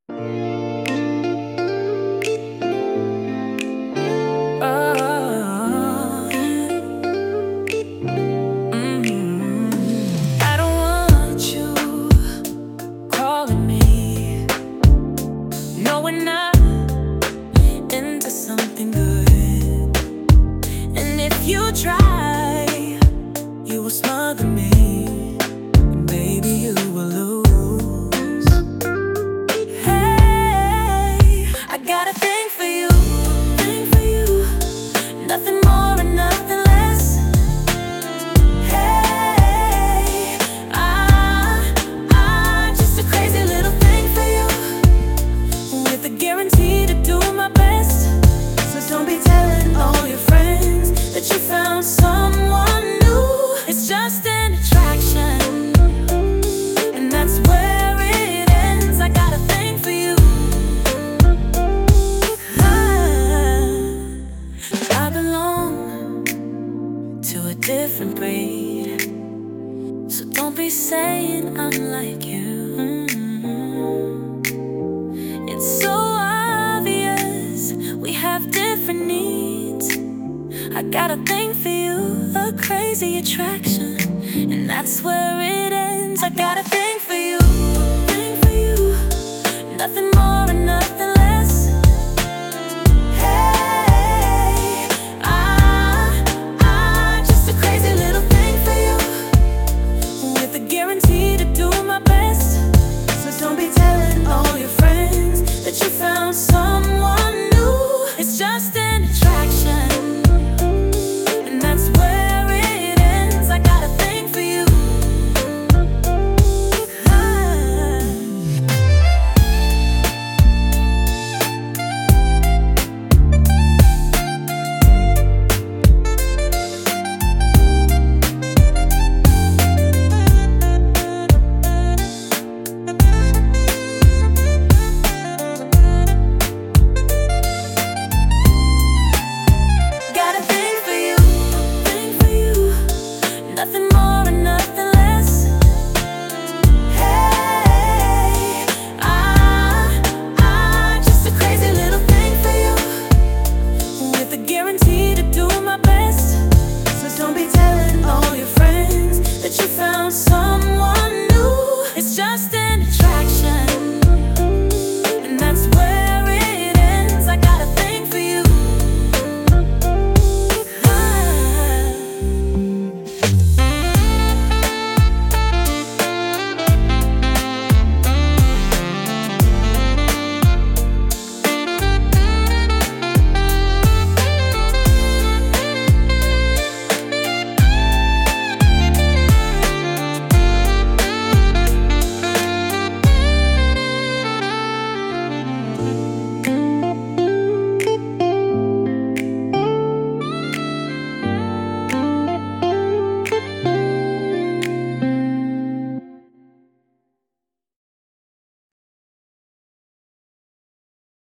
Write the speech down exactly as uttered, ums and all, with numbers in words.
Oh, mm. I don't want you calling me. No, we're not into something good. And if you try, you will smother me. Baby, you will lose. Hey, I got a thing for you, thing for you. Nothing more and nothing less. Hey, I, I just a crazy little thing for you, with a guarantee to do my best. So don't be telling all your friends that you found someone new. It's just an attraction, and that's where it ends. I got a thing for you. I, I belong to a different breed, so don't be saying I'm like you. It's so obvious we have different needs. I got a thing for you, a crazy attraction, and that's where it ends. I got a